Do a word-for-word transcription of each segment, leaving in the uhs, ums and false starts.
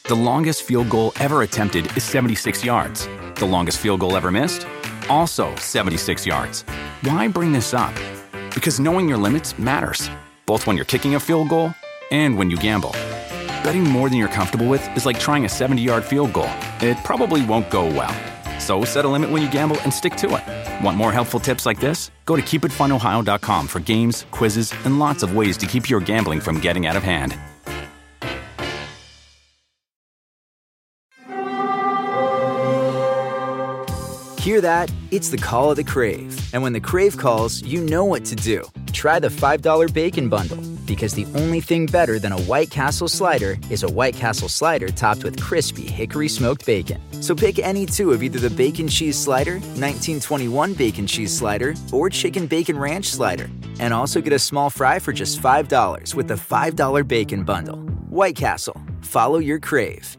The longest field goal ever attempted is seventy-six yards. The longest field goal ever missed? Also seventy-six yards. Why bring this up? Because knowing your limits matters, both when you're kicking a field goal and when you gamble. Betting more than you're comfortable with is like trying a seventy-yard field goal. It probably won't go well. So set a limit when you gamble and stick to it. Want more helpful tips like this? Go to keep it fun ohio dot com for games, quizzes, and lots of ways to keep your gambling from getting out of hand. Hear that? It's the call of the Crave. And when the Crave calls, you know what to do. Try the five dollar Bacon Bundle. Because the only thing better than a White Castle slider is a White Castle slider topped with crispy hickory smoked bacon. So pick any two of either the Bacon Cheese Slider, nineteen twenty-one Bacon Cheese Slider, or Chicken Bacon Ranch Slider. And also get a small fry for just five dollars with the five dollar Bacon Bundle. White Castle. Follow your Crave.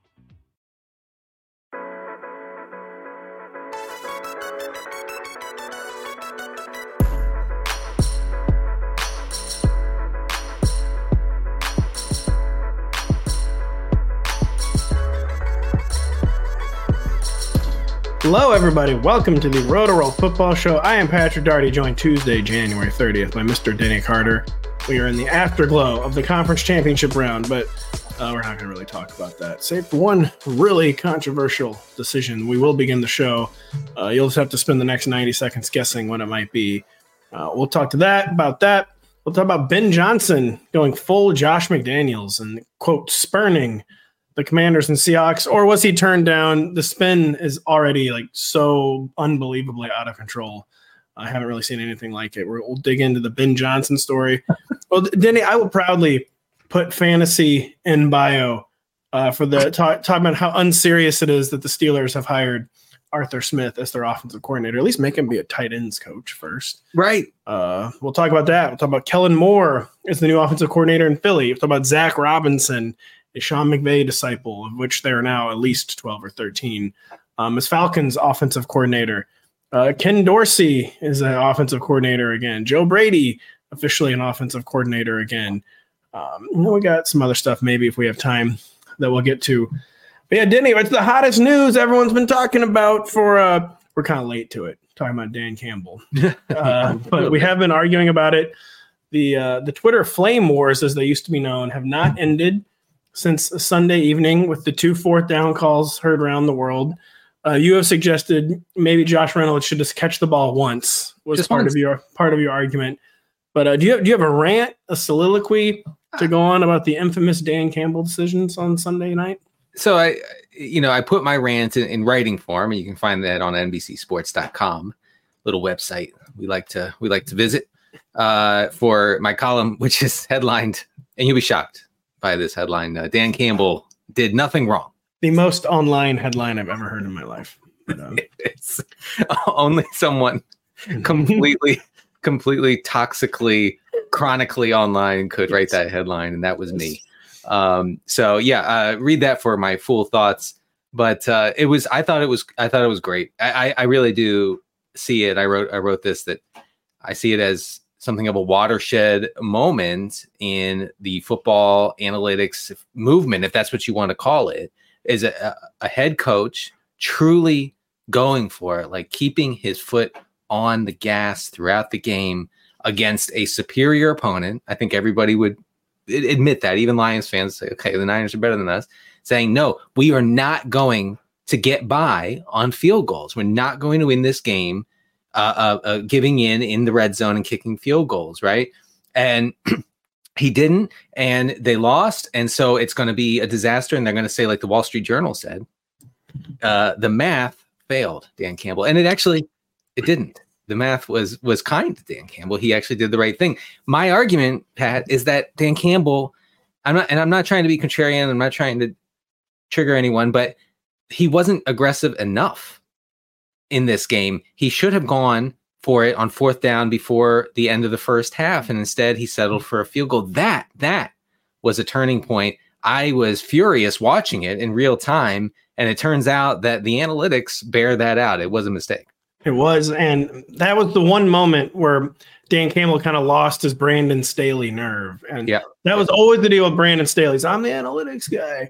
Hello, everybody. Welcome to the Roto-Roll Football Show. I am Patrick Daugherty, joined Tuesday, January thirtieth by Mister Denny Carter. We are in the afterglow of the conference championship round, but uh, we're not going to really talk about that. Save for one really controversial decision. We will begin the show. Uh, you'll just have to spend the next ninety seconds guessing what it might be. Uh, we'll talk to that about that. We'll talk about Ben Johnson going full Josh McDaniels and, quote, spurning the Commanders and Seahawks, or was he turned down? The spin is already like so unbelievably out of control. I haven't really seen anything like it. We'll dig into the Ben Johnson story. Well, Denny, I will proudly put fantasy in bio uh, for the talk, talking about how unserious it is that the Steelers have hired Arthur Smith as their offensive coordinator. At least make him be a tight ends coach first. Right. Uh, we'll talk about that. We'll talk about Kellen Moore as the new offensive coordinator in Philly. We'll talk about Zach Robinson, a Sean McVay disciple, of which there are now at least twelve or thirteen, um, as Falcons offensive coordinator. Uh, Ken Dorsey is an offensive coordinator again. Joe Brady, officially an offensive coordinator again. Um, we got some other stuff maybe if we have time that we'll get to. But yeah, Denny, it's the hottest news everyone's been talking about for uh, – we're kind of late to it, talking about Dan Campbell. Uh, but we have been arguing about it. The, uh, the Twitter flame wars, as they used to be known, have not ended since Sunday evening with the two fourth down calls heard around the world. Uh, you have suggested maybe Josh Reynolds should just catch the ball once was just part once. of your part of your argument. But uh, do you have, do you have a rant, a soliloquy to go on about the infamous Dan Campbell decisions on Sunday night? So I, you know, I put my rant in, in writing form, and you can find that on N B C sports dot com, little website we like to we like to visit uh, for my column, which is headlined, and you'll be shocked by this headline. Uh, Dan Campbell did nothing wrong. The most online headline I've ever heard in my life. But, um, it's only someone completely, completely toxically, chronically online could write that headline, and that was me. Um, so yeah, uh, read that for my full thoughts. But uh, it was, I thought it was, I thought it was great. I, I, I really do see it. I wrote, I wrote this that I see it as something of a watershed moment in the football analytics movement, if that's what you want to call it, is a, a head coach truly going for it, like keeping his foot on the gas throughout the game against a superior opponent. I think everybody would admit that, even Lions fans say, okay, the Niners are better than us, saying, no, we are not going to get by on field goals. We're not going to win this game Uh, uh, uh, giving in in the red zone and kicking field goals, right? And he didn't, and they lost, and so it's going to be a disaster, and they're going to say, like the Wall Street Journal said, uh, the math failed Dan Campbell, and it actually, it didn't. The math was was kind to Dan Campbell. He actually did the right thing. My argument, Pat, is that Dan Campbell, I'm not, and I'm not trying to be contrarian, I'm not trying to trigger anyone, but he wasn't aggressive enough in this game. He should have gone for it on fourth down before the end of the first half, and instead he settled for a field goal. That that was a turning point. I was furious watching it in real time, and it turns out that the analytics bear that out. It was a mistake. It was, and that was the one moment where Dan Campbell kind of lost his Brandon Staley nerve, and yeah. that was always the deal with Brandon Staley. I'm the analytics guy.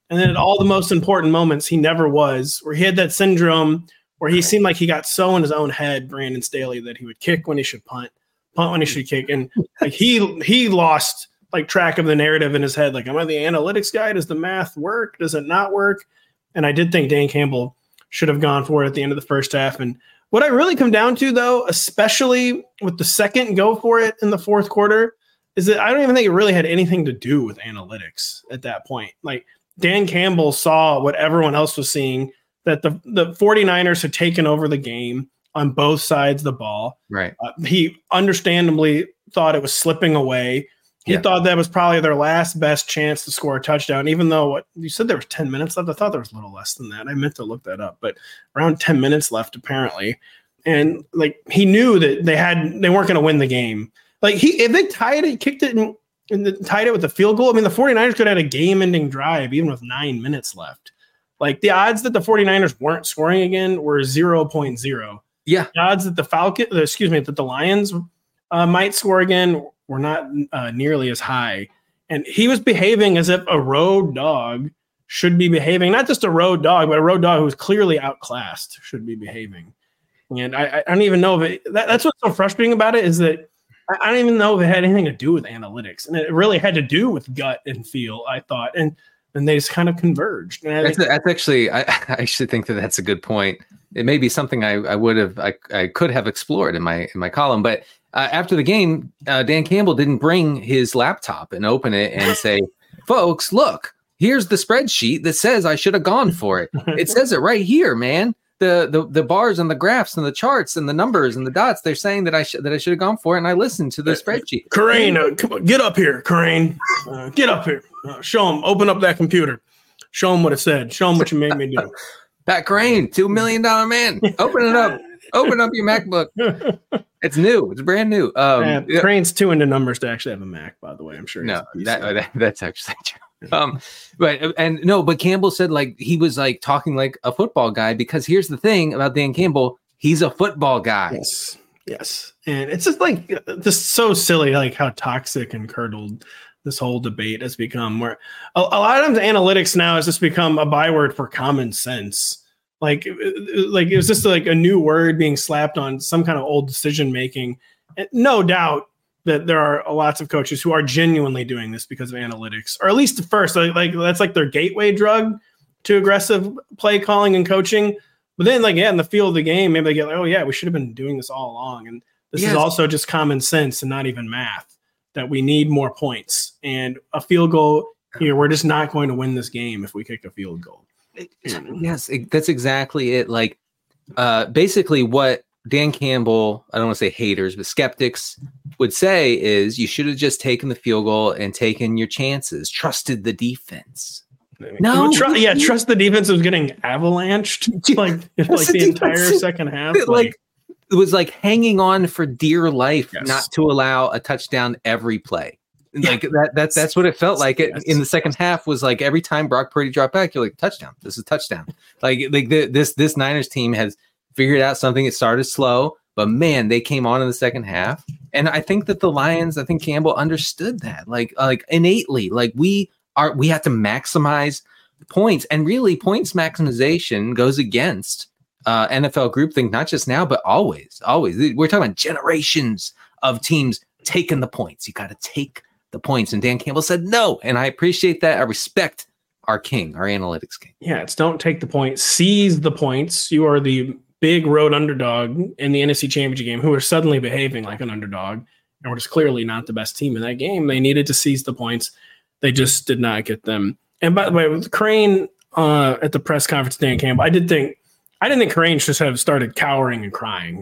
And then at all the most important moments, he never was, where he had that syndrome where he seemed like he got so in his own head, Brandon Staley, that he would kick when he should punt, punt when he should kick. And like he he lost like track of the narrative in his head. Like, am I the analytics guy? Does the math work? Does it not work? And I did think Dan Campbell should have gone for it at the end of the first half. And what I really come down to, though, especially with the second go for it in the fourth quarter, is that I don't even think it really had anything to do with analytics at that point. Like, Dan Campbell saw what everyone else was seeing, that the, the 49ers had taken over the game on both sides of the ball. Right. Uh, he understandably thought it was slipping away. He yeah. thought that was probably their last best chance to score a touchdown, even though what you said there was ten minutes left. I thought there was a little less than that. I meant to look that up, but around ten minutes left apparently. And like he knew that they had they weren't going to win the game. Like he if they tied it, kicked it and, and the, tied it with a field goal. I mean, the 49ers could have had a game-ending drive even with nine minutes left. Like the odds that the 49ers weren't scoring again were zero point zero. Yeah. The odds that the Falcon, excuse me, that the Lions uh, might score again were not uh, nearly as high. And he was behaving as if a road dog should be behaving, not just a road dog, but a road dog who was clearly outclassed should be behaving. And I, I don't even know if it, that, that's what's so frustrating about it is that I, I don't even know if it had anything to do with analytics. And it really had to do with gut and feel, I thought. And and they just kind of converged. And that's, think, that's actually, I, I actually think that that's a good point. It may be something I, I would have, I, I could have explored in my in my column, but uh, after the game, uh, Dan Campbell didn't bring his laptop and open it and say, "Folks, look, here's the spreadsheet that says I should have gone for it. It says it right here, man. The the the bars and the graphs and the charts and the numbers and the dots. They're saying that I should that I should have gone for it, and I listened to the spreadsheet." Corain, uh, come on, get up here, Corain. Uh, get up here. Uh, show him. Open up that computer. Show him what it said. Show him what you made me do. Pat Corain, two million dollar man. Open it up. Open up your MacBook. It's new. It's brand new. Um, uh, yeah. Crane's too into numbers to actually have a Mac, by the way. I'm sure. No, that, that that's actually true. Um, but and no, but Campbell said like he was like talking like a football guy because here's the thing about Dan Campbell, he's a football guy. Yes, yes, and it's just like just so silly, like how toxic and curdled this whole debate has become. Where a, a lot of times analytics now has just become a byword for common sense. Like, like it was just like a new word being slapped on some kind of old decision making. No doubt that there are lots of coaches who are genuinely doing this because of analytics, or at least at first, like, like that's like their gateway drug to aggressive play calling and coaching. But then, like, yeah, in the field of the game, maybe they get like, oh yeah, we should have been doing this all along. And this yes. is also just common sense and not even math, that we need more points and a field goal here. We're just not going to win this game if we kick a field goal. Yes, it, that's exactly it. Like, uh, basically what Dan Campbell, I don't want to say haters, but skeptics would say is you should have just taken the field goal and taken your chances, trusted the defense. No, tr- yeah, trust the defense was getting avalanched like, like the entire second half. Like, like it was like hanging on for dear life, yes. not to allow a touchdown every play. Like yeah. that, that, that's what it felt like. It, in the second half was like every time Brock Purdy dropped back, you're like, touchdown. This is touchdown. Like, like the, this, this Niners team has figured out something. It started slow, but man, they came on in the second half. And I think that the Lions, I think Campbell understood that like, like innately, like we are, we have to maximize points, and really points maximization goes against uh, N F L groupthink, not just now, but always, always. We're talking about generations of teams taking the points. You got to take the points, and Dan Campbell said no, and I appreciate that. I respect our king, our analytics king. Yeah, it's don't take the points, seize the points. You are the big road underdog in the N F C Championship game who are suddenly behaving like an underdog, and we're just clearly not the best team in that game. They needed to seize the points. They just did not get them. And by the way, with Crane uh, at the press conference, Dan Campbell, I did think I didn't think Crane should have started cowering and crying.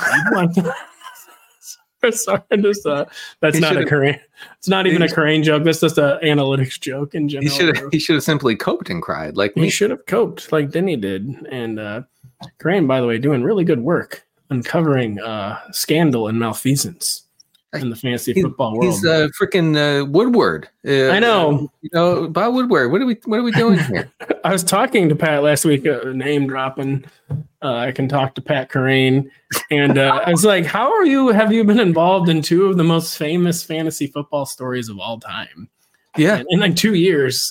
Sorry, just, uh, that's he not a Corain. It's not even a Corain joke. That's just an analytics joke in general. He should have. He should have simply coped and cried like me. He should have coped like Denny did. And uh, Corain, by the way, doing really good work uncovering uh, scandal and malfeasance in the fantasy he, football world. He's a uh, freaking uh, Woodward. Uh, I know. You know, Bob Woodward. What are we? What are we doing here? I was talking to Pat last week. Uh, name dropping. Uh, I can talk to Pat Corain, and uh, I was like, "How are you? Have you been involved in two of the most famous fantasy football stories of all time?" Yeah, and in like two years,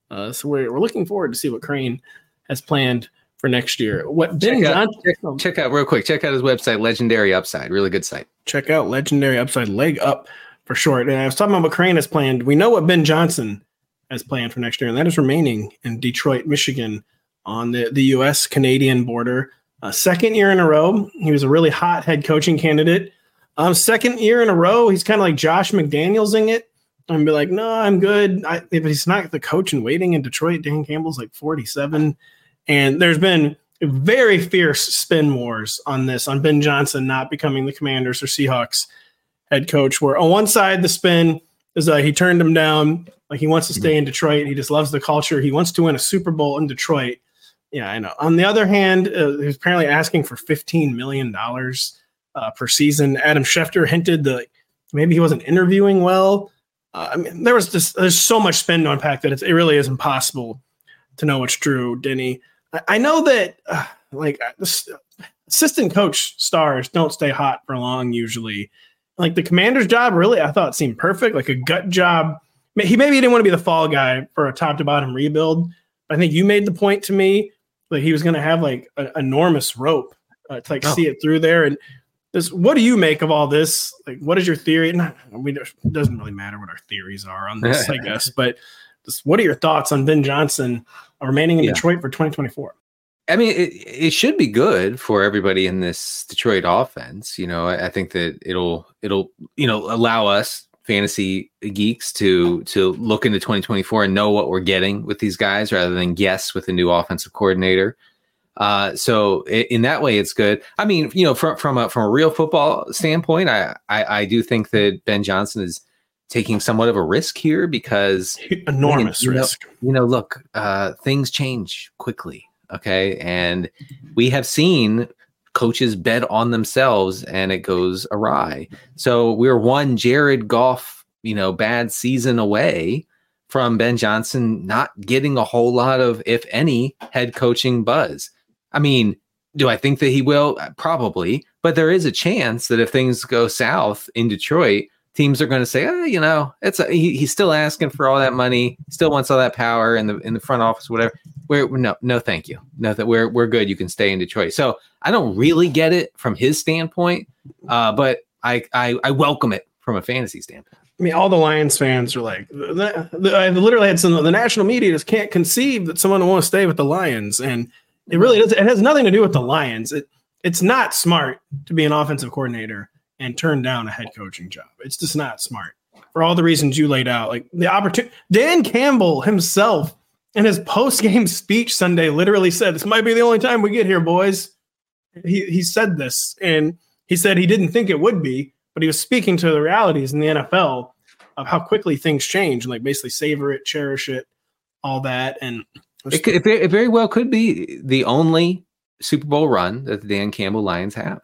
Uh, so we're, we're looking forward to see what Crane has planned for next year. What Ben check out, Johnson? Check, check out real quick. Check out his website, Legendary Upside. Really good site. Check out Legendary Upside, leg up for short. And I was talking about what Crane has planned. We know what Ben Johnson has planned for next year, and that is remaining in Detroit, Michigan, on the, the U S Canadian border. Uh, second year in a row. He was a really hot head coaching candidate. Um, second year in a row, he's kind of like Josh McDanielsing it. And be like, no, I'm good. I, if he's not the coach in waiting in Detroit, Dan Campbell's like forty-seven. And there's been very fierce spin wars on this, on Ben Johnson not becoming the Commanders or Seahawks head coach, where on one side, the spin is uh, he turned him down. Like he wants to stay in Detroit. He just loves the culture. He wants to win a Super Bowl in Detroit. Yeah, I know. On the other hand, uh, he's apparently asking for fifteen million dollars uh, per season. Adam Schefter hinted that maybe he wasn't interviewing well. Uh, I mean, there was just there's so much spin to unpack that it's, it really is impossible to know what's true, Denny. I, I know that uh, like this, assistant coach stars don't stay hot for long usually. Like the Commander's job, really, I thought seemed perfect, like a gut job. He maybe didn't want to be the fall guy for a top to bottom rebuild. But I think you made the point to me that he was going to have like an enormous rope uh, to like oh. see it through there. And this, what do you make of all this? Like, what is your theory? Not, I mean, it doesn't really matter what our theories are on this, I guess. But just, what are your thoughts on Ben Johnson remaining in yeah. Detroit for twenty twenty-four? I mean, it, it should be good for everybody in this Detroit offense. You know, I, I think that it'll it'll you know allow us fantasy geeks to to look into twenty twenty-four and know what we're getting with these guys rather than guess with a new offensive coordinator. Uh, so in that way, it's good. I mean, you know, from from a from a real football standpoint, I, I I do think that Ben Johnson is taking somewhat of a risk here because enormous you know, risk. You know, look, uh, things change quickly. Okay, and we have seen coaches bet on themselves and it goes awry. So we're one Jared Goff, you know, bad season away from Ben Johnson not getting a whole lot of, if any, head coaching buzz. I mean, do I think that he will? Probably, but there is a chance that if things go south in Detroit, teams are going to say, oh, you know, it's a, he, he's still asking for all that money, still wants all that power in the in the front office, whatever. We're no, no, thank you. No, that we're we're good. You can stay in Detroit. So I don't really get it from his standpoint, uh, but I, I I welcome it from a fantasy standpoint. I mean, all the Lions fans are like, the, the, I literally had some. The national media just can't conceive that someone will want to stay with the Lions, and it really does. It has nothing to do with the Lions. It it's not smart to be an offensive coordinator and turn down a head coaching job. It's just not smart for all the reasons you laid out. Like the opportunity, Dan Campbell himself in his post-game speech Sunday literally said, "This might be the only time we get here, boys." He he said this, and he said he didn't think it would be, but he was speaking to the realities in the N F L of how quickly things change, and like basically savor it, cherish it, all that. And it, could, it very well could be the only Super Bowl run that the Dan Campbell Lions have.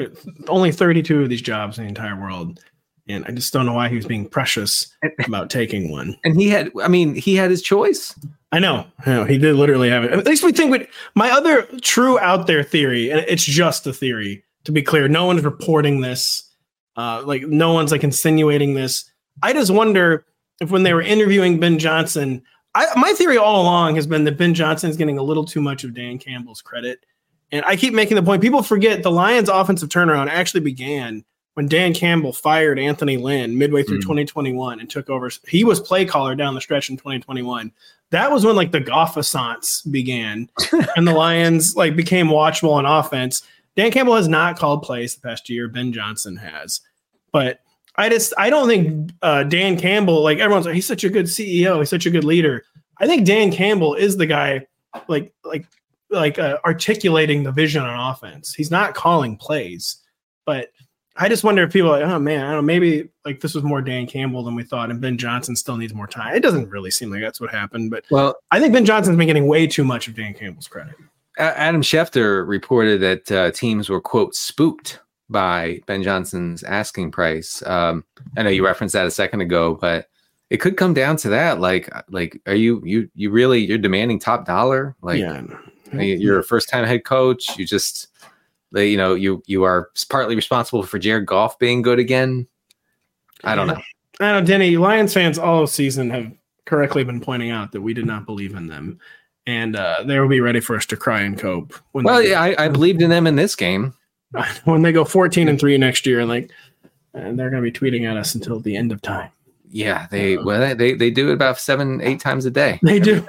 Only thirty-two of these jobs in the entire world. And I just don't know why he was being precious about taking one. And he had, I mean, he had his choice. I know. I know. He did literally have it. At least we think we, my other true out there theory, and it's just a theory, to be clear, no one's reporting this. Uh, like no one's like insinuating this. I just wonder if when they were interviewing Ben Johnson, I, my theory all along has been that Ben Johnson is getting a little too much of Dan Campbell's credit. And I keep making the point, people forget the Lions offensive turnaround actually began when Dan Campbell fired Anthony Lynn midway through mm. twenty twenty-one and took over. He was play caller down the stretch in twenty twenty-one. That was when like the Goff-assance began and the Lions like became watchable on offense. Dan Campbell has not called plays the past year. Ben Johnson has. But I just, I don't think uh, Dan Campbell, like everyone's like, he's such a good C E O. He's such a good leader. I think Dan Campbell is the guy like, like, like uh, articulating the vision on offense. He's not calling plays, but I just wonder if people are like, oh man, I don't know, maybe like this was more Dan Campbell than we thought, and Ben Johnson still needs more time. It doesn't really seem like that's what happened, but well, I think Ben Johnson's been getting way too much of Dan Campbell's credit. Adam Schefter reported that uh, teams were, quote, spooked by Ben Johnson's asking price. Um, I know you referenced that a second ago, but it could come down to that. Like, like, are you, you, you really, you're demanding top dollar? Like, yeah. You're a first-time head coach. You just, you know, you you are partly responsible for Jared Goff being good again. I don't know. I don't know, Denny. Lions fans all season have correctly been pointing out that we did not believe in them, and uh, they will be ready for us to cry and cope. When well, they, yeah, I, I believed in them in this game. When they go fourteen and three next year, and like, and they're going to be tweeting at us until the end of time. Yeah, they uh, well they they do it about seven, eight times a day. They do.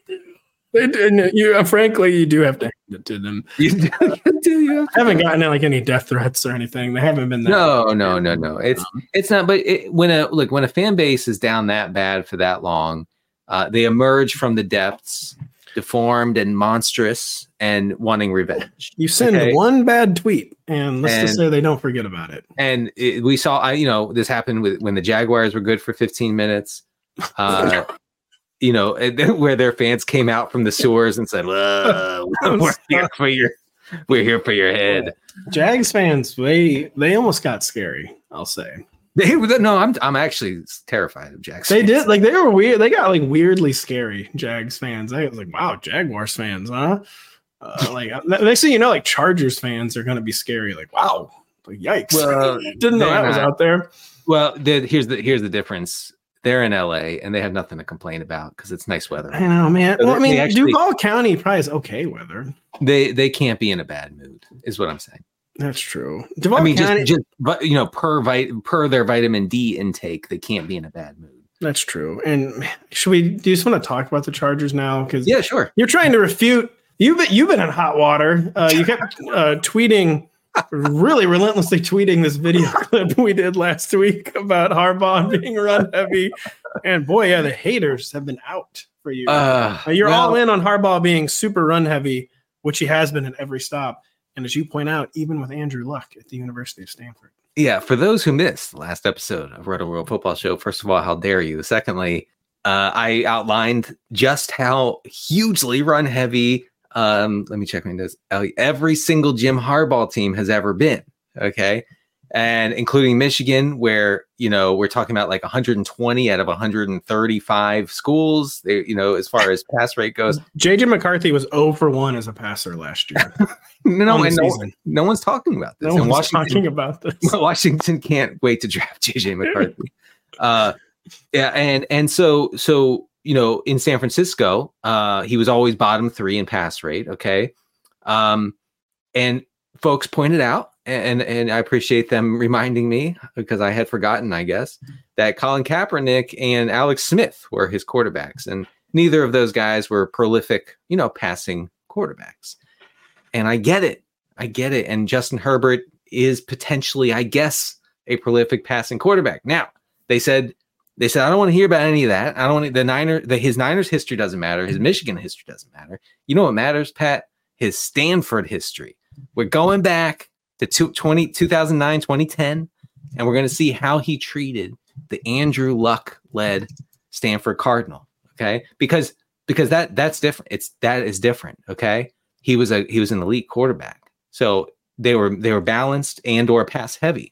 They do. You uh, frankly, you do have to hand it to them. You do. You do. You have I haven't gotten like any death threats or anything. They haven't been. That no, bad. no, no, no. It's it's not. But it, when a look when a fan base is down that bad for that long, uh, they emerge from the depths, deformed and monstrous, and wanting revenge. You send okay? one bad tweet, and let's and, just say they don't forget about it. And it, we saw, I, you know, this happened with when the Jaguars were good for fifteen minutes. Uh, you know, where their fans came out from the sewers and said, "We're here for your, we're here for your head." Jags fans, they they almost got scary. I'll say. They no, I'm I'm actually terrified of Jags. They fans. did like they were weird. They got like weirdly scary Jags fans. I was like, wow, Jaguars fans, huh? Uh, like next thing you know, like Chargers fans are gonna be scary. Like, wow, like yikes! Well, didn't know that not. was out there. Well, the, here's the here's the difference. They're in L A and they have nothing to complain about because it's nice weather. I know, man. So well, I mean, actually, Duval County probably is okay weather. They they can't be in a bad mood, is what I'm saying. That's true. Duval I mean, County, just, just you know, per vit, per their vitamin D intake, they can't be in a bad mood. That's true. And should we? Do you just want to talk about the Chargers now? Because yeah, sure. You're trying to refute. You've been you've been in hot water. Uh, you kept uh, tweeting, really relentlessly tweeting this video clip we did last week about Harbaugh being run heavy. And boy, yeah, the haters have been out for you. Uh, uh, you're well, all in on Harbaugh being super run heavy, which he has been at every stop. And as you point out, even with Andrew Luck at the University of Stanford. Yeah, for those who missed the last episode of Roto World Football Show, first of all, how dare you? Secondly, uh, I outlined just how hugely run heavy. Um, let me check my notes. Every single Jim Harbaugh team has ever been. Okay. And including Michigan, where, you know, we're talking about like one hundred twenty out of one hundred thirty-five schools, they, you know, as far as pass rate goes. J J McCarthy was zero for one as a passer last year. no, and no, no one's talking about this. No and one's talking about this. Washington can't wait to draft J J McCarthy. uh, yeah. And, and so, so, you know, in San Francisco, uh, he was always bottom three in pass rate. Okay. Um, and folks pointed out, And and I appreciate them reminding me because I had forgotten, I guess, that Colin Kaepernick and Alex Smith were his quarterbacks. And neither of those guys were prolific, you know, passing quarterbacks. And I get it. I get it. And Justin Herbert is potentially, I guess, a prolific passing quarterback. Now, they said, they said, I don't want to hear about any of that. I don't want to, the Niner, the, his Niners history doesn't matter. His Michigan history doesn't matter. You know what matters, Pat? His Stanford history. We're going back to twenty, two thousand nine, twenty ten, and we're going to see how he treated the Andrew Luck-led Stanford Cardinal, okay? Because because that that's different. It's that is different, okay? He was a he was an elite quarterback, so they were they were balanced and or pass heavy.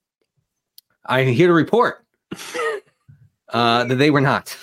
I'm here to report uh, that they were not.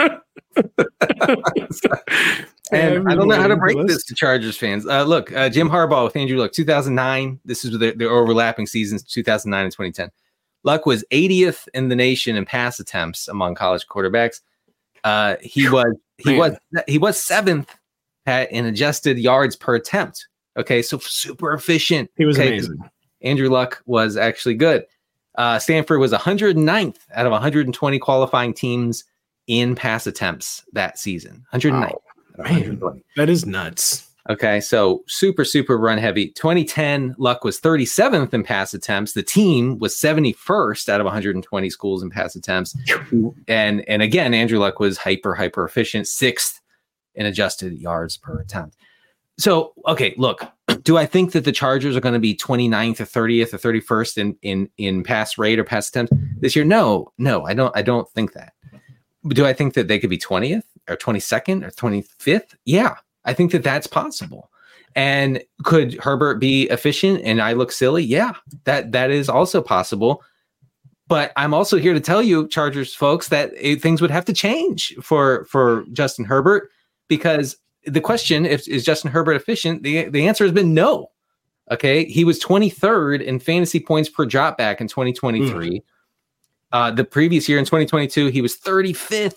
And I don't know how to break this to Chargers fans. Uh, look, uh, Jim Harbaugh with Andrew Luck, two thousand nine. This is the, the overlapping seasons, two thousand nine and twenty ten. Luck was eightieth in the nation in pass attempts among college quarterbacks. Uh, he was he Man. was he was seventh at, in adjusted yards per attempt. Okay, so super efficient. He was okay? amazing. Andrew Luck was actually good. Uh, Stanford was one hundred ninth out of one hundred twenty qualifying teams in pass attempts that season. one hundred ninth. Wow. Man, that is nuts. Okay, so super, super run heavy. twenty ten, Luck was thirty-seventh in pass attempts. The team was seventy-first out of one hundred twenty schools in pass attempts. And and again, Andrew Luck was hyper, hyper efficient, sixth in adjusted yards per attempt. So, okay, look, do I think that the Chargers are going to be twenty-ninth or thirtieth or thirty-first in, in, in pass rate or pass attempts this year? No, no, I don't. I don't think that. Do I think that they could be twentieth or twenty-second or twenty-fifth? Yeah, I think that that's possible. And could Herbert be efficient and I look silly? Yeah, that that is also possible. But I'm also here to tell you, Chargers folks, that it, things would have to change for for Justin Herbert, because the question, if is Justin Herbert efficient? The, the answer has been no. Okay, he was twenty-third in fantasy points per dropback in twenty twenty-three. Mm. Uh, the previous year in twenty twenty-two, he was thirty-fifth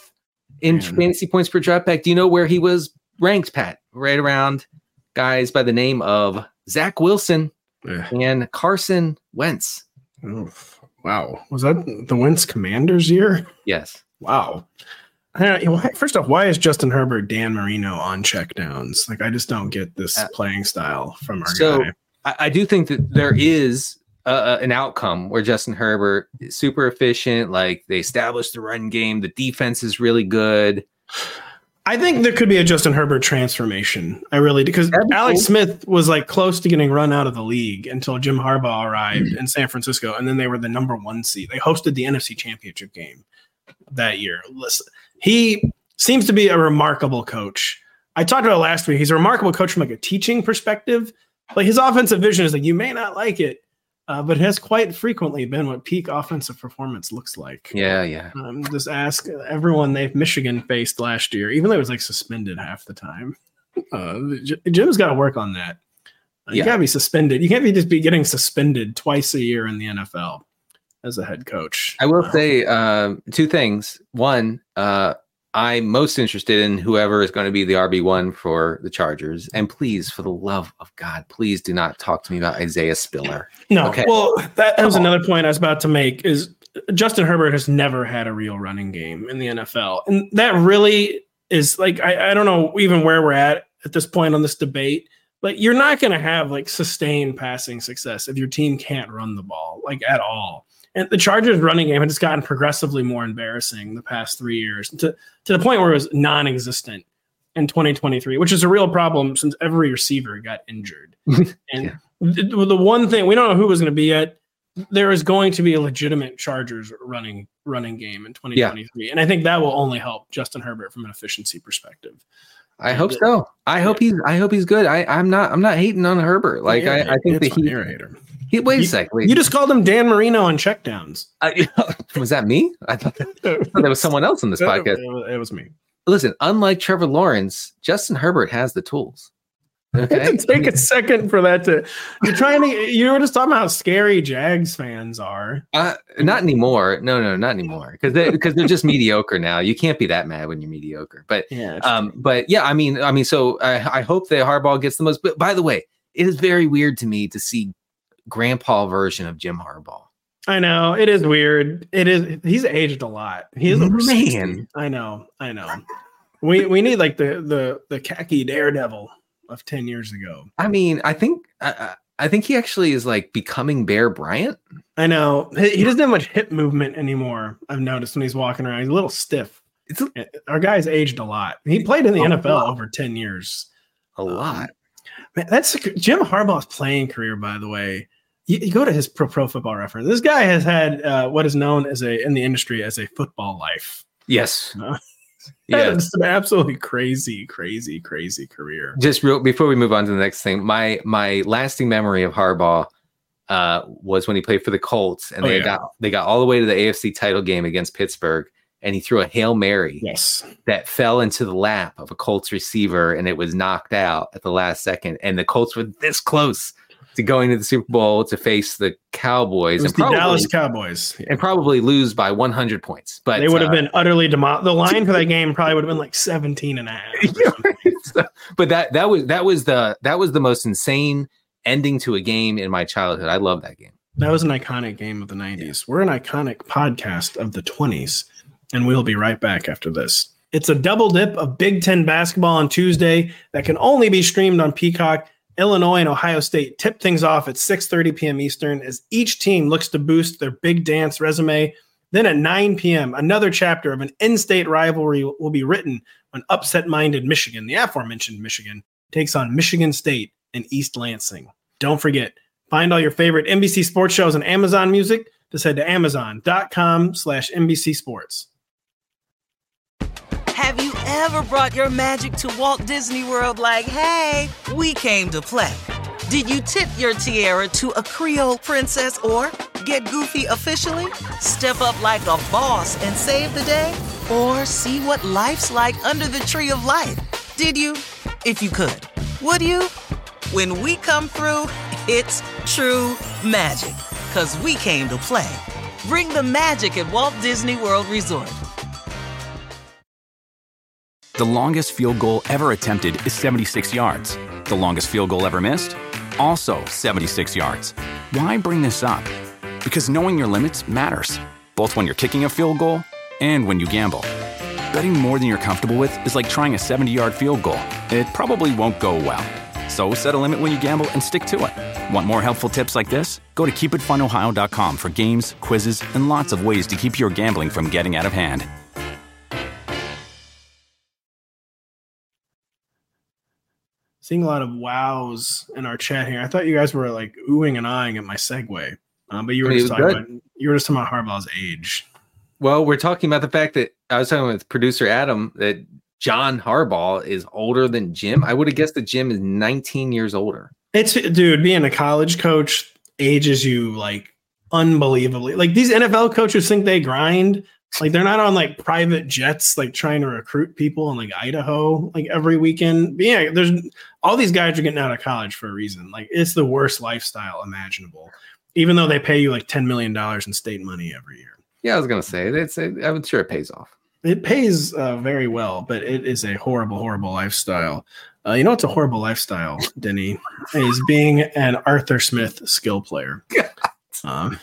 in Man. fantasy points per dropback. Do you know where he was ranked, Pat? Right around guys by the name of Zach Wilson Yeah. and Carson Wentz. Oof. Wow. Was that the Wentz Commanders year? Yes. Wow. I don't know, why- First off, why is Justin Herbert Dan Marino on checkdowns? Like, I just don't get this Uh, playing style from our so guy. I, I do think that there is uh, an outcome where Justin Herbert is super efficient. Like they established the run game. The defense is really good. I think there could be a Justin Herbert transformation. I really do. Because That'd be Alex cool. Smith was like close to getting run out of the league until Jim Harbaugh arrived in San Francisco. And then they were the number one seed. They hosted the N F C Championship game that year. Listen, he seems to be a remarkable coach. I talked about it last week. He's a remarkable coach from like a teaching perspective. Like his offensive vision is like, you may not like it, uh, but it has quite frequently been what peak offensive performance looks like. Yeah, yeah. Um, just ask everyone they Michigan faced last year, even though it was like suspended half the time. Uh, J- Jim's got to work on that. Uh, You Yeah. got to be suspended. You can't be just be getting suspended twice a year in the N F L as a head coach. I will Uh, say um, two things. One, uh, I'm most interested in whoever is going to be the R B one for the Chargers. And please, for the love of God, please do not talk to me about Isaiah Spiller. no. okay. Well, that, that was Come on. another point I was about to make. Is Justin Herbert has never had a real running game in the N F L, and that really is like I, I don't know even where we're at at this point on this debate. But you're not going to have like sustained passing success if your team can't run the ball like at all. And the Chargers running game has gotten progressively more embarrassing the past three years to, to the point where it was non-existent in twenty twenty-three, which is a real problem since every receiver got injured. And Yeah. the, the one thing we don't know who was going to be yet, there is going to be a legitimate Chargers running running game in twenty twenty-three. Yeah. And I think that will only help Justin Herbert from an efficiency perspective. I hope so. I hope he's. I hope he's good. I, I'm not. I'm not hating on Herbert. Like Yeah, I, I think it's that fine. he, You're a hater. he. Wait You- a sec. Wait. You just called him Dan Marino on checkdowns. I, was that me? I thought that, I thought that was someone else on this podcast. It was, it was me. Listen, unlike Trevor Lawrence, Justin Herbert has the tools. Okay. It take a second for that to. You're trying to. You were just talking about how scary Jags fans are. Uh, not anymore. No, no, not anymore. Because they because they're just mediocre now. You can't be that mad when you're mediocre. But Yeah. um, but yeah, I mean, I mean, so I, I hope that Harbaugh gets the most. But by the way, it is very weird to me to see grandpa version of Jim Harbaugh. I know it is weird. It is. He's aged a lot. He is over Man. sixty. I know. I know. We we need like the the the khaki daredevil of ten years ago. I mean, I think I, I think he actually is like becoming Bear Bryant. I know he, he doesn't have much hip movement anymore. I've noticed when he's walking around, he's a little stiff. It's a, Our guy's aged a lot. He played in the A N F L lot. over ten years. a lot. Man, that's Jim Harbaugh's playing career, by the way. You, you go to his pro, pro football reference. This guy has had uh, what is known as a in the industry as a football life. Yes. Uh, Yeah. It's an absolutely crazy, crazy, crazy career. Just real before we move on to the next thing, my my lasting memory of Harbaugh uh, was when he played for the Colts, and Oh, they yeah. got they got all the way to the A F C title game against Pittsburgh, and he threw a Hail Mary Yes. that fell into the lap of a Colts receiver, and it was knocked out at the last second. And the Colts were this close to going to the Super Bowl to face the Cowboys It was and the probably, Dallas Cowboys. Yeah. and probably lose by one hundred points. But They would have uh, been utterly demolished. The line for that game probably would have been like seventeen and a half. or something. So- but that that was that was the that was the most insane ending to a game in my childhood. I love that game. That was an iconic game of the nineties. We're an iconic podcast of the twenties, and we'll be right back after this. It's a double dip of Big Ten basketball on Tuesday that can only be streamed on Peacock. Illinois and Ohio State tip things off at six thirty p.m. Eastern as each team looks to boost their big dance resume. Then at nine p.m., another chapter of an in-state rivalry will be written when upset-minded Michigan, the aforementioned Michigan, takes on Michigan State in East Lansing. Don't forget, find all your favorite N B C sports shows on Amazon Music. Just head to amazon.com slash NBC Sports. Have you ever brought your magic to Walt Disney World like, hey, we came to play? Did you tip your tiara to a Creole princess or get goofy officially? Step up like a boss and save the day? Or see what life's like under the tree of life? Did you? If you could. Would you? When we come through, it's true magic. 'Cause we came to play. Bring the magic at Walt Disney World Resort. The longest field goal ever attempted is seventy-six yards. The longest field goal ever missed? Also seventy-six yards. Why bring this up? Because knowing your limits matters, both when you're kicking a field goal and when you gamble. Betting more than you're comfortable with is like trying a seventy-yard field goal. It probably won't go well. So set a limit when you gamble and stick to it. Want more helpful tips like this? Go to keep it fun ohio dot com for games, quizzes, and lots of ways to keep your gambling from getting out of hand. Seeing a lot of wows in our chat here. I thought you guys were like oohing and eyeing at my segue, um, but you were I mean, just talking good. about you were just talking about Harbaugh's age. Well, we're talking about the fact that I was talking with producer Adam that John Harbaugh is older than Jim. I would have guessed that Jim is nineteen years older. It's dude, being a college coach ages you like unbelievably. Like these N F L coaches think they grind. Like they're not on like private jets, like trying to recruit people in like Idaho, like every weekend. But yeah, there's all these guys are getting out of college for a reason. Like it's the worst lifestyle imaginable, even though they pay you like ten million dollars in state money every year. Yeah, I was gonna say it's. I'm sure it pays off. It pays uh, very well, but it is a horrible, horrible lifestyle. Uh, you know what's a horrible lifestyle, Denny? Is being an Arthur Smith skill player. Um,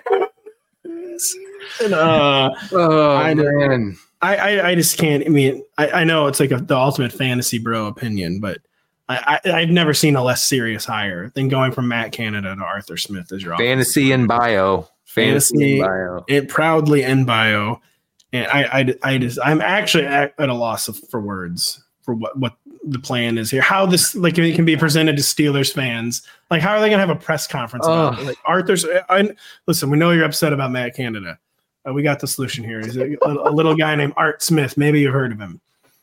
and, uh, Oh I, man, I, I, I just can't. I mean, I, I know it's like a, the ultimate fantasy bro opinion, but I, I, I've never seen a less serious hire than going from Matt Canada to Arthur Smith as your fantasy and bio, fantasy, fantasy and bio. It proudly in bio. And I, I, I just, I'm actually at, at a loss of, for words for what, what the plan is here. How this like it can be presented to Steelers fans. Like, how are they going to have a press conference about Oh. it? Like Arthur's? I, listen, we know you're upset about Matt Canada. Uh, we got the solution here. He's a, a little guy named Art Smith. Maybe you've heard of him.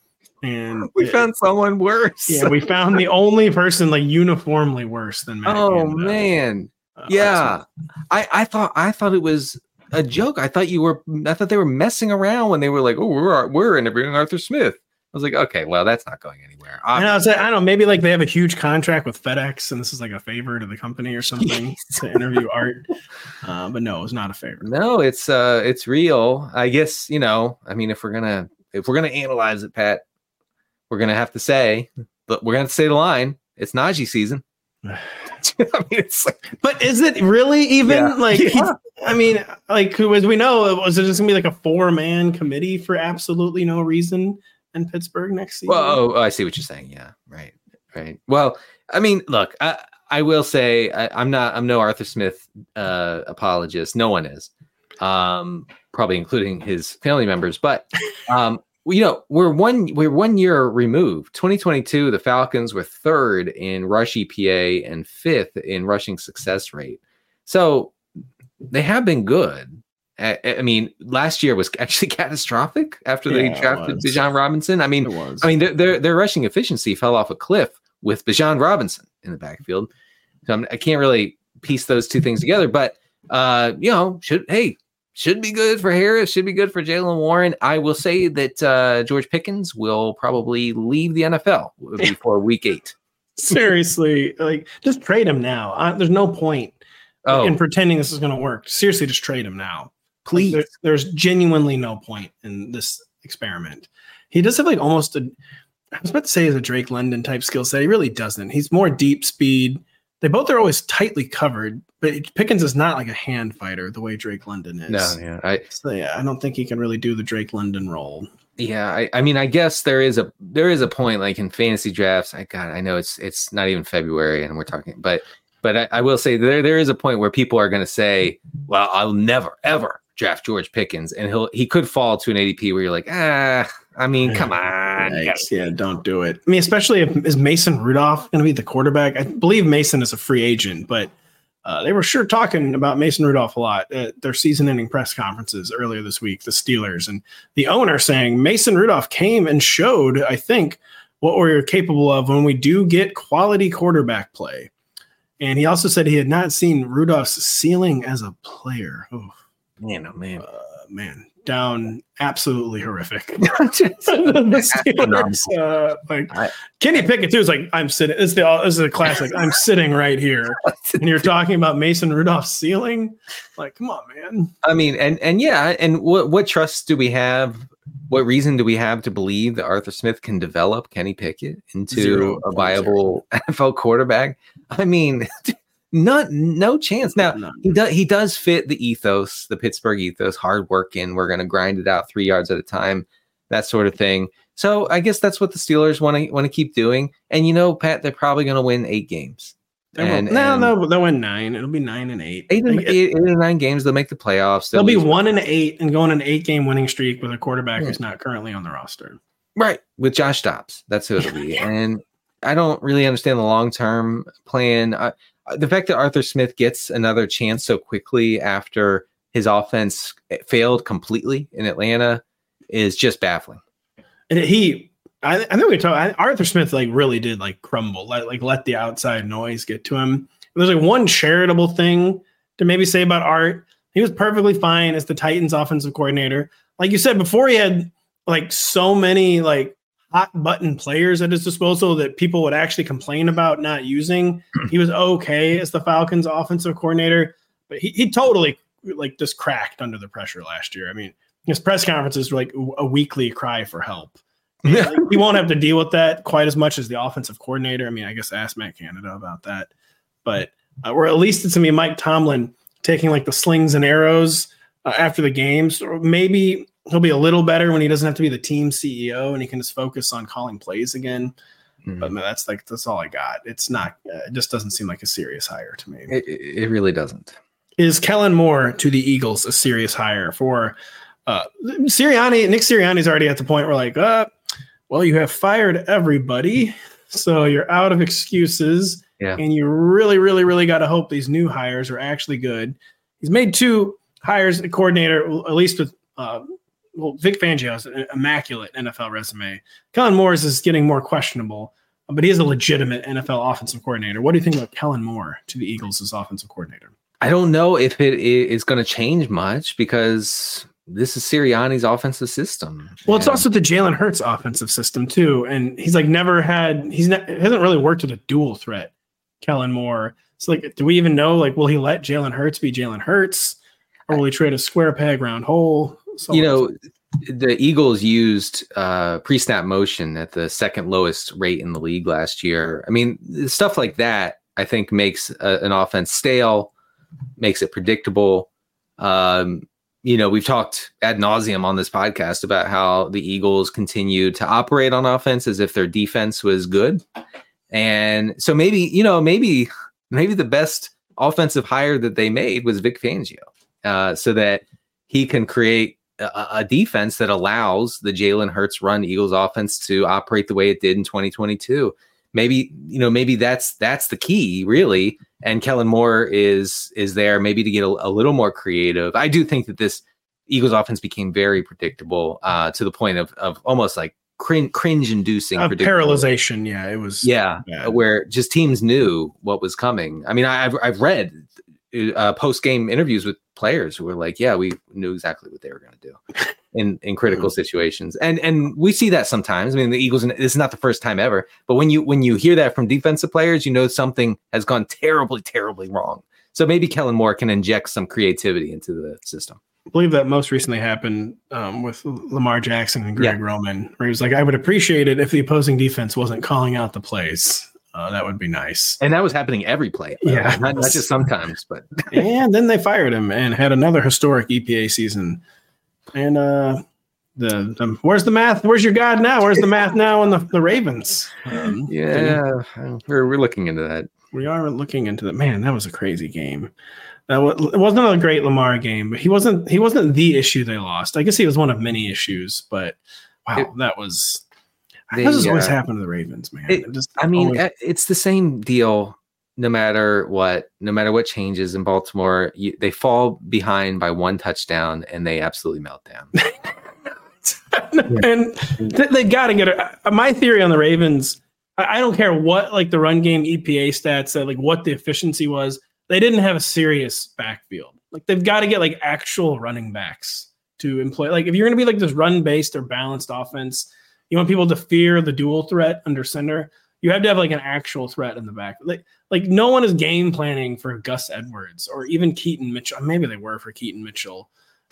And We it- found someone worse. yeah, we found the only person like uniformly worse than Matt. Oh Canada. man, Uh, Art yeah. Smith. I, I thought I thought it was a joke. I thought you were. I thought they were messing around when they were like, "Oh, we're we're interviewing Arthur Smith." I was like, "Okay, well, that's not going anywhere." I know, it's like, I don't know. Maybe like they have a huge contract with FedEx, and this is like a favor to the company or something to interview Art. Uh, but no, it was not a favor. No, it's uh, it's real. I guess you know. I mean, if we're gonna if we're gonna analyze it, Pat, we're gonna have to say, but we're gonna have to say the line. It's Najee season. I mean, it's like, But is it really even Yeah. like? Yeah. he's- I mean, like who as we know, was it just gonna be like a four man committee for absolutely no reason in Pittsburgh next season? well, oh, I see what you're saying. Yeah, right, right. Well, I mean, look, I, I will say I, I'm not. I'm no Arthur Smith uh, apologist. No one is, um, probably including his family members. But um, you know, we're one we're one year removed. twenty twenty-two, the Falcons were third in rush E P A and fifth in rushing success rate. So they have been good. I, I mean, last year was actually catastrophic after Yeah, they it drafted was. Bijan Robinson. I mean, It was. I mean, their, their their rushing efficiency fell off a cliff with Bijan Robinson in the backfield. So I'm, I can't really piece those two things together. But uh, you know, should hey should be good for Harris, should be good for Jaylen Warren. I will say that uh, George Pickens will probably leave the N F L before Week Eight. Seriously, like just trade him now. Uh, there's no point Oh, in pretending this is going to work. Seriously, just trade him now. please. Like, there- there's genuinely no point in this experiment. He does have like almost a, I was about to say, is a Drake London type skill set. He really doesn't. He's more deep speed. They both are always tightly covered, but Pickens is not like a hand fighter the way Drake London is. No, yeah, I, So yeah, I don't think he can really do the Drake London role. Yeah, I, I mean, I guess there is a there is a point like in fantasy drafts. I God, I know it's it's not even February and we're talking, but but I, I will say there there is a point where people are going to say, "Well, I'll never ever draft George Pickens," and he'll he could fall to an A D P where you're like, ah, I mean, come on, you gotta- Yikes. Yeah, don't do it. I mean, especially if is Mason Rudolph going to be the quarterback? I believe Mason is a free agent, but uh, they were sure talking about Mason Rudolph a lot at their season-ending press conferences earlier this week, the Steelers. And the owner saying Mason Rudolph came and showed, I think, what we're capable of when we do get quality quarterback play. And he also said he had not seen Rudolph's ceiling as a player. Oh, man, oh man. uh, man, down absolutely horrific. Just- the Steelers, uh, like I- Kenny Pickett too is like, I'm sitting. This is the this is a classic. I'm sitting right here, and you're talking about Mason Rudolph's ceiling. Like, come on, man. I mean, and and yeah, and what what trust do we have what reason do we have to believe that Arthur Smith can develop Kenny Pickett into Zero a viable N F L quarterback? I mean, not no chance. Now None. he does he does fit the ethos, the Pittsburgh ethos, hard working. We're going to grind it out three yards at a time, that sort of thing. So I guess that's what the Steelers want to want to keep doing. And you know, Pat, they're probably going to win eight games. And, no, no, they'll win nine. It'll be nine and eight. Eight, and, like, eight, eight and nine games. They'll make the playoffs. They'll, they'll be lose. one and eight and go on an eight-game winning streak with a quarterback yeah. who's not currently on the roster. Right, with Josh Dobbs. That's who it'll be. And I don't really understand the long-term plan. Uh, the fact that Arthur Smith gets another chance so quickly after his offense failed completely in Atlanta is just baffling. And he, I, I think we talked. Arthur Smith like really did like crumble, like like let the outside noise get to him. There's like one charitable thing to maybe say about Art. He was perfectly fine as the Titans offensive coordinator. Like you said before, he had like so many like hot button players at his disposal that people would actually complain about not using. He was okay as the Falcons offensive coordinator, but he, he totally like just cracked under the pressure last year. I mean, his press conferences were like a weekly cry for help. Yeah. Like, he won't have to deal with that quite as much as the offensive coordinator. I mean, I guess ask Matt Canada about that. But uh, or at least it's going to be Mike Tomlin taking like the slings and arrows uh, after the games. Or maybe he'll be a little better when he doesn't have to be the team C E O and he can just focus on calling plays again. Mm-hmm. But man, that's like that's all I got. It's not. Uh, it just doesn't seem like a serious hire to me. It, it really doesn't. Is Kellen Moore to the Eagles a serious hire for uh, Sirianni? Nick Sirianni's already at the point where like, uh, well, you have fired everybody, so you're out of excuses. Yeah. And you really, really, really got to hope these new hires are actually good. He's made two hires, a coordinator, at least with uh, well, Vic Fangio's an immaculate N F L resume. Kellen Moore's is getting more questionable, but he is a legitimate N F L offensive coordinator. What do you think about Kellen Moore to the Eagles as offensive coordinator? I don't know if it is going to change much because this is Sirianni's offensive system. Well, it's also the Jalen Hurts offensive system too. And he's like never had, he's not, hasn't really worked with a dual threat. Kellen Moore. So, like, do we even know, like, will he let Jalen Hurts be Jalen Hurts? Or will he trade a square peg round hole? So you know, the Eagles used uh, pre-snap motion at the second lowest rate in the league last year. I mean, stuff like that, I think, makes a, an offense stale, makes it predictable. Um, you know, we've talked ad nauseum on this podcast about how the Eagles continue to operate on offense as if their defense was good. And so maybe, you know, maybe maybe the best offensive hire that they made was Vic Fangio, uh, so that he can create a, a defense that allows the Jalen Hurts run Eagles offense to operate the way it did in twenty twenty-two. Maybe, you know, maybe that's that's the key, really. And Kellen Moore is is there maybe to get a, a little more creative. I do think that this Eagles offense became very predictable uh, to the point of of almost like Cringe, cringe-inducing uh, paralyzation. Yeah, it was. Yeah, bad. Where just teams knew what was coming. I mean, I've I've read uh, post-game interviews with players who were like, "Yeah, we knew exactly what they were going to do in in critical situations," and and we see that sometimes. I mean, the Eagles. This is not the first time ever, but when you when you hear that from defensive players, you know something has gone terribly, terribly wrong. So maybe Kellen Moore can inject some creativity into the system. I believe that most recently happened um, with Lamar Jackson and Greg yeah. Roman, where he was like, I would appreciate it if the opposing defense wasn't calling out the plays. Uh, that would be nice. And that was happening every play. Yeah. Not, not just sometimes, but. And then they fired him and had another historic E P A season. And uh, the, the where's the math? Where's your God now? Where's the math now on the, the Ravens? Um, yeah, we're, we're looking into that. We are looking into that. Man, that was a crazy game. That was, it wasn't a great Lamar game, but he wasn't he wasn't the issue they lost. I guess he was one of many issues, but wow, it, that was they, that just uh, always happened to the Ravens, man. It, it just I mean, always, it's the same deal. No matter what, no matter what changes in Baltimore, you, they fall behind by one touchdown and they absolutely melt down. and th- they got to get it. My theory on the Ravens, I, I don't care what like the run game E P A stats said, like what the efficiency was. They didn't have a serious backfield. Like they've got to get like actual running backs to employ. Like if you're going to be like this run-based or balanced offense, you want people to fear the dual threat under center. You have to have like an actual threat in the back. Like like no one is game planning for Gus Edwards or even Keaton Mitchell. Maybe they were for Keaton Mitchell.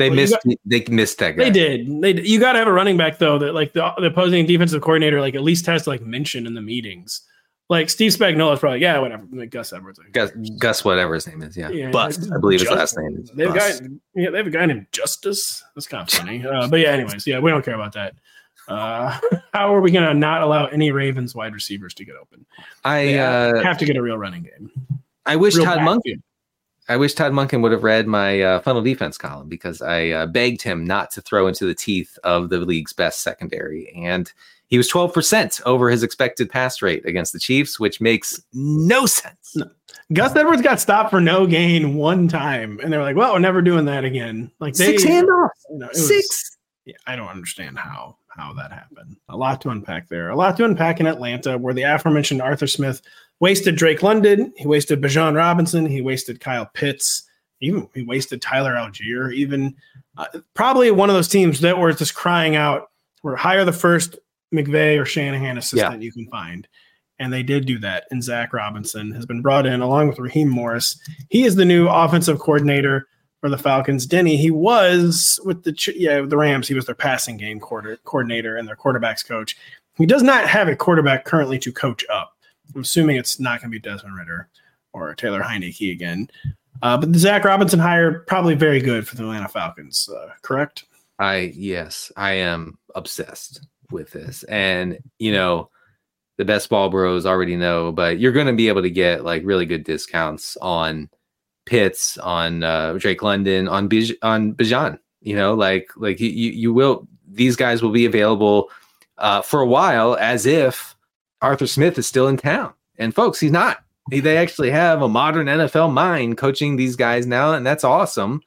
They Well, you missed. got- they missed that guy. They did. They did. You got to have a running back though that like the, the opposing defensive coordinator like at least has to like mention in the meetings. Like Steve Spagnuolo is probably yeah whatever. Like Gus Edwards. Like, Gus, Gus, whatever his name is. Yeah, Yeah, Bust. I believe his Just- last name is. They have a guy. Bust. Yeah, they have a guy named Justice. That's kind of funny. Uh, but yeah, anyways, yeah, we don't care about that. Uh, how are we going to not allow any Ravens wide receivers to get open? I They uh, have to get a real running game. I wish Real Todd backfield. Monken. I wish Todd Monken would have read my uh, funnel defense column because I uh, begged him not to throw into the teeth of the league's best secondary, and he was twelve percent over his expected pass rate against the Chiefs, which makes no sense. No. Gus Edwards got stopped for no gain one time, and they were like, "Well, we're never doing that again." Like they, Six handoffs. you know, it was- Six. yeah, I don't understand how how that happened. A lot to unpack there. A lot to unpack in Atlanta, where the aforementioned Arthur Smith wasted Drake London, he wasted Bijan Robinson, he wasted Kyle Pitts, even he wasted Tyler Algier. Even uh, probably one of those teams that were just crying out, "We're hire the first McVay or Shanahan assistant you can find." And they did do that. And Zach Robinson has been brought in along with Raheem Morris. He is the new offensive coordinator for the Falcons. Denny, he was with the Ch- yeah the Rams. He was their passing game quarter, coordinator and their quarterbacks coach. He does not have a quarterback currently to coach up. I'm assuming it's not going to be Desmond Ridder or Taylor Heineke again. Uh, but the Zach Robinson hire probably very good for the Atlanta Falcons. Uh, correct? I yes, I am obsessed with this, and you know. The best ball bros already know, but you're going to be able to get like really good discounts on Pitts, on uh, Drake London, on Bij- on Bijan. You know, like like you you will. These guys will be available uh, for a while, as if Arthur Smith is still in town. And folks, he's not. They actually have a modern N F L mind coaching these guys now, and that's awesome.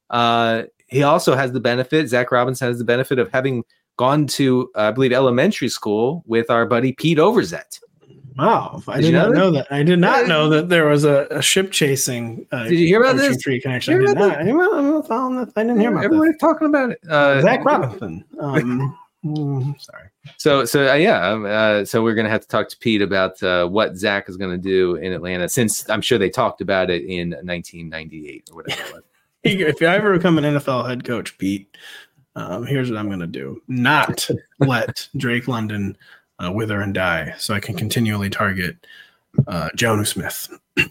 Uh, he also has the benefit. Zach Robinson has the benefit of having gone to, uh, I believe, elementary school with our buddy Pete Overzet. Wow, I Did did, you not know know that. I did not know that there was a, a ship chasing. Uh, Did you hear about coaching this? Tree connection. Hear I did about not. I'm not- I'm not following that. I didn't hear about Everybody's talking about it. that. Uh, Zach Robinson. Um, mm, sorry. So, so uh, yeah, um, uh, so we're gonna have to talk to Pete about uh, what Zach is gonna do in Atlanta, since I'm sure they talked about it in nineteen ninety-eight or whatever it was. If I ever become an N F L head coach, Pete, um, here's what I'm going to do: not let Drake London uh, wither and die, so I can continually target uh, Jonnu Smith.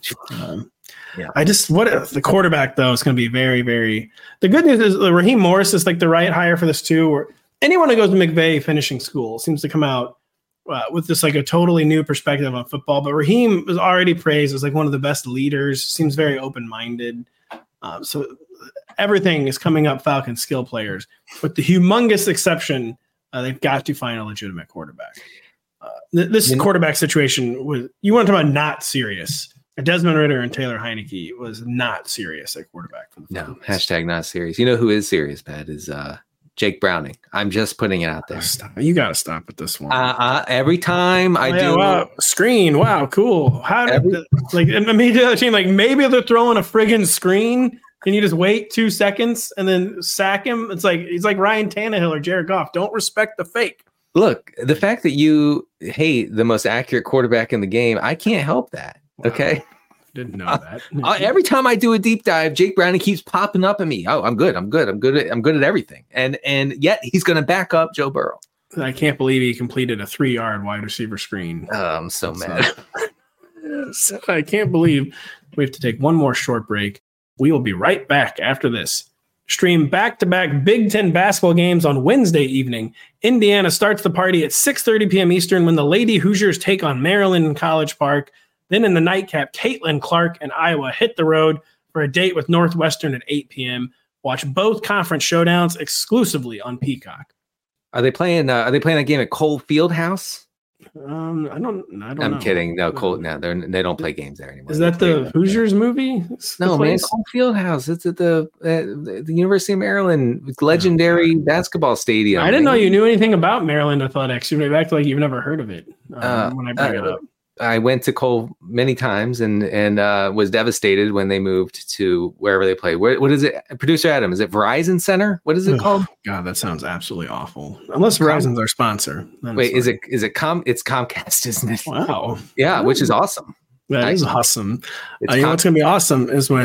Um, Yeah. I just what if the quarterback though is going to be very, very. The good news is that Raheem Morris is like the right hire for this too. Where anyone who goes to McVay finishing school seems to come out uh, with this like a totally new perspective on football. But Raheem was already praised as like one of the best leaders. Seems very open minded. Um, so everything is coming up Falcons skill players, with the humongous exception uh, they've got to find a legitimate quarterback. Uh, th- this You know- quarterback situation was you want to talk about not serious. Desmond Ridder and Taylor Heineke was not serious at quarterback for the No, Falcons. hashtag not serious. You know who is serious, Pat, is uh, Jake Browning. I'm just putting it out there. Stop. You got to stop at this one. Uh, uh, every time I Oh, yeah, do, wow. Screen. Wow, cool. How did Every- the, like and maybe the other team like maybe they're throwing a friggin' screen. Can you just wait two seconds and then sack him? It's like he's like Ryan Tannehill or Jared Goff. Don't respect the fake. look, the fact that you hate the most accurate quarterback in the game, I can't help that. Wow. Okay. Didn't know that. Uh, every time I do a deep dive, Jake Browning keeps popping up at me. Oh, I'm good. I'm good. I'm good. At, I'm good at everything. And and yet he's going to back up Joe Burrow. I can't believe he completed a three-yard wide receiver screen. Oh, I'm so mad. So, I can't believe we have to take one more short break. We will be right back after this. Stream back-to-back Big Ten basketball games on Wednesday evening. Indiana starts the party at six thirty p.m. Eastern when the Lady Hoosiers take on Maryland in College Park. Then in the nightcap, Caitlin Clark and Iowa hit the road for a date with Northwestern at eight p.m. Watch both conference showdowns exclusively on Peacock. Are they playing? Uh, are they playing a game at Cole Fieldhouse? Um, I don't. I don't I'm know. kidding. No, Cole. No, they they don't play games there anymore. Is They that play the at- Hoosiers movie? It's the No, man. place? Cole Fieldhouse. It's at the uh, the University of Maryland legendary basketball stadium. I didn't know man. you knew anything about Maryland athletics. You act like you've never heard of it um, Uh, when I bring uh, it up. I went to Cole many times and and uh, was devastated when they moved to wherever they play. Where, what is it, producer Adam? Is it Verizon Center? What is it Ugh, called? God, that sounds absolutely awful. Unless Verizon's our sponsor. then Wait, it's is fine. it is it Com? It's Comcast, isn't it? Wow, Yeah, which is awesome. that is Excellent. awesome. It's Uh, you know Com- what's gonna be awesome is when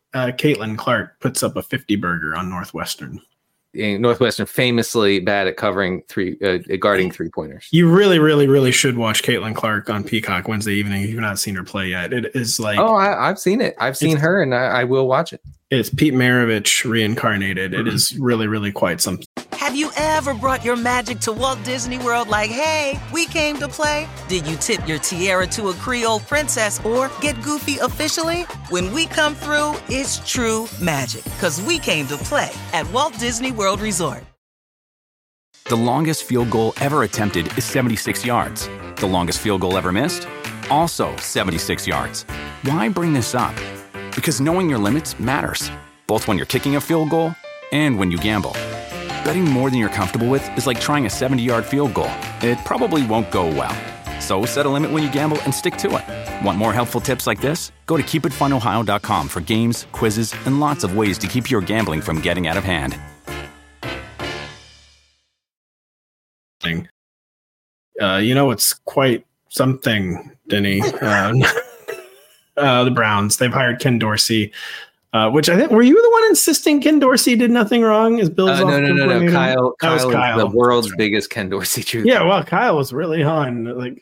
uh, Caitlin Clark puts up a fifty burger on Northwestern. Northwestern famously bad at covering three, uh, guarding three pointers. You really, really, really should watch Caitlin Clark on Peacock Wednesday evening. If you've not seen her play yet, it is like oh, I, I've seen it. I've seen her, and I, I will watch it. It's Pete Maravich reincarnated. It is really, really quite something. Have you ever brought your magic to Walt Disney World like, hey, we came to play? Did you tip your tiara to a Creole princess or get goofy officially? When we come through, it's true magic, because we came to play at Walt Disney World Resort. The longest field goal ever attempted is seventy-six yards. The longest field goal ever missed? Also seventy-six yards. Why bring this up? Because knowing your limits matters, both when you're kicking a field goal and when you gamble. Betting more than you're comfortable with is like trying a seventy-yard field goal. It probably won't go well. So set a limit when you gamble and stick to it. Want more helpful tips like this? Go to keep it fun ohio dot com for games, quizzes, and lots of ways to keep your gambling from getting out of hand. Uh, you know, it's quite something, Denny. Uh, uh, the Browns, they've hired Ken Dorsey. Uh, which I think, were you the one insisting Ken Dorsey did nothing wrong? Is Bill's uh, no, no, no, no. Kyle, that was Kyle, Kyle. the world's right. biggest Ken Dorsey truth. Yeah, well, Kyle was really on. Like,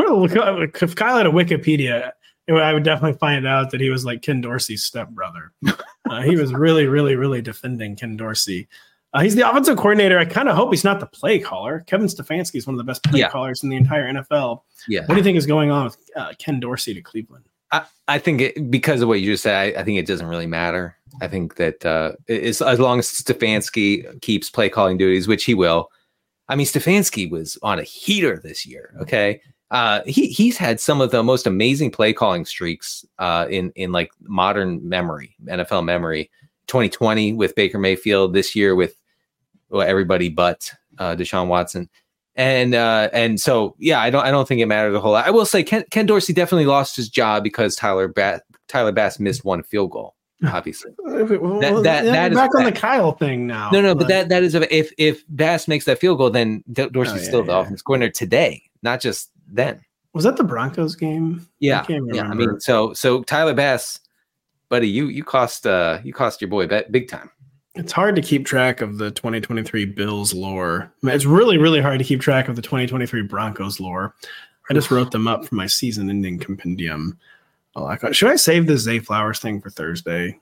if Kyle had a Wikipedia, I would definitely find out that he was like Ken Dorsey's stepbrother. Uh, he was really, really, really defending Ken Dorsey. Uh, he's the offensive coordinator. I kind of hope he's not the play caller. Kevin Stefanski is one of the best play yeah. callers in the entire N F L. Yeah. What do you think is going on with uh, Ken Dorsey to Cleveland? I, I think it, because of what you just said, I, I think it doesn't really matter. I think that uh, it's, as long as Stefanski keeps play calling duties, which he will. I mean, Stefanski was on a heater this year. Okay. Uh, he he's had some of the most amazing play calling streaks uh, in, in like modern memory, N F L memory. twenty twenty with Baker Mayfield, this year with well, everybody but uh, Deshaun Watson. And uh, and so, yeah, I don't I don't think it matters a whole lot. I will say Ken, Ken Dorsey definitely lost his job because Tyler Bass, Tyler Bass missed one field goal. Obviously, well, that that, that is back on the Kyle thing now. No, no, but, but that that is a, if if Bass makes that field goal, then Dorsey's oh, yeah, still the yeah. offensive coordinator today, not just then. Was that the Broncos game? Yeah, I yeah. I mean, so so Tyler Bass, buddy, you you cost uh you cost your boy big time. It's hard to keep track of the twenty twenty-three Bills lore. It's really, really hard to keep track of the twenty twenty-three Broncos lore. I just wrote them up for my season-ending compendium. Should I save the Zay Flowers thing for Thursday?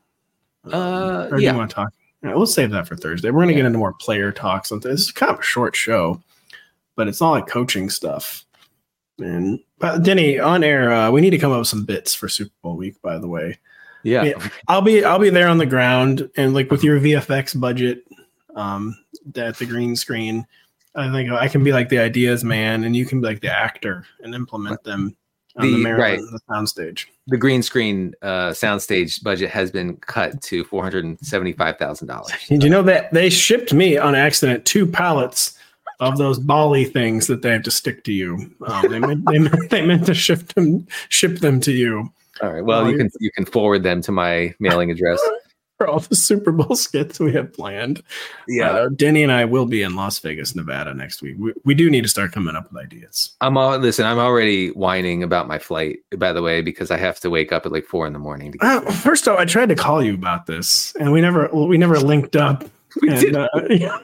Uh, or do yeah. you want to talk? Yeah, we'll save that for Thursday. We're going to yeah. get into more player talks. This is kind of a short show, but it's not like coaching stuff. And but Denny, on air, uh, we need to come up with some bits for Super Bowl week. By the way, yeah, yeah I'll be I'll be there on the ground and like with your V F X budget, um, at the green screen. I think I can be like the ideas man, and you can be like the actor and implement them. On the, the Maryland, right. the soundstage. The green screen uh, soundstage budget has been cut to four hundred and seventy-five thousand dollars. Did you know that they shipped me on accident two pallets of those Bali things that they have to stick to you? Um, they, meant, they, meant, they meant to ship them, ship them to you. All right. Well, um, you can you can forward them to my mailing address. For all the Super Bowl skits we have planned. Yeah. Uh, Denny and I will be in Las Vegas, Nevada next week. We, we do need to start coming up with ideas. I'm all, listen, I'm already whining about my flight, by the way, because I have to wake up at like four in the morning. To uh, first off, I tried to call you about this and we never, we never linked up. We and, did. Uh, yeah.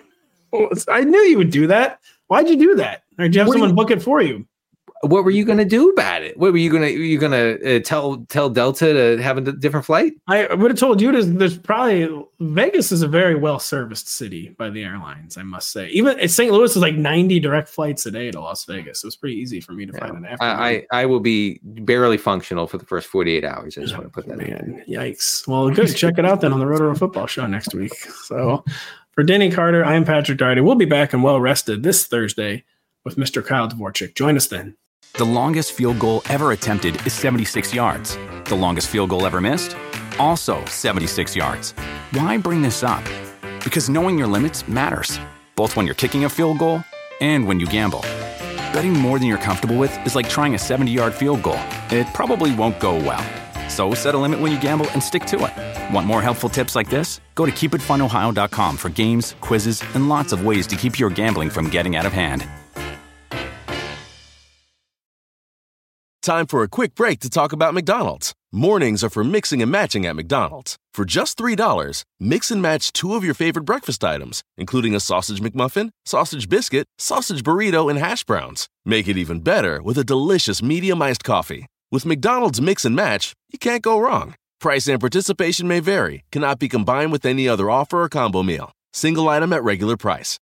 I knew you would do that. Why'd you do that? Or did you have what someone you, book it for you? What were you going to do about it? What were you going to, you going to uh, tell, tell Delta to have a different flight? I would have told you there's, there's probably Vegas is a very well-serviced city by the airlines. I must say, even Saint Louis is like ninety direct flights a day to Las Vegas. It was pretty easy for me to yeah. find an afternoon. I, I, I will be barely functional for the first forty-eight hours. I just want to put that Man, in. Yikes. Well, good. Check it out then on the Roto Football Show next week. So for Denny Carter, I'm Patrick Daugherty. We'll be back and well-rested this Thursday with Mister Kyle Dvorchak. Join us then. The longest field goal ever attempted is seventy-six yards. The longest field goal ever missed? Also seventy-six yards. Why bring this up? Because knowing your limits matters, both when you're kicking a field goal and when you gamble. Betting more than you're comfortable with is like trying a seventy-yard field goal. It probably won't go well. So set a limit when you gamble and stick to it. Want more helpful tips like this? Go to keep it fun ohio dot com for games, quizzes, and lots of ways to keep your gambling from getting out of hand. Time for a quick break to talk about McDonald's. Mornings are for mixing and matching at McDonald's. For just three dollars, mix and match two of your favorite breakfast items, including a sausage McMuffin, sausage biscuit, sausage burrito, and hash browns. Make it even better with a delicious medium iced coffee. With McDonald's Mix and Match, you can't go wrong. Price and participation may vary, cannot be combined with any other offer or combo meal. Single item at regular price.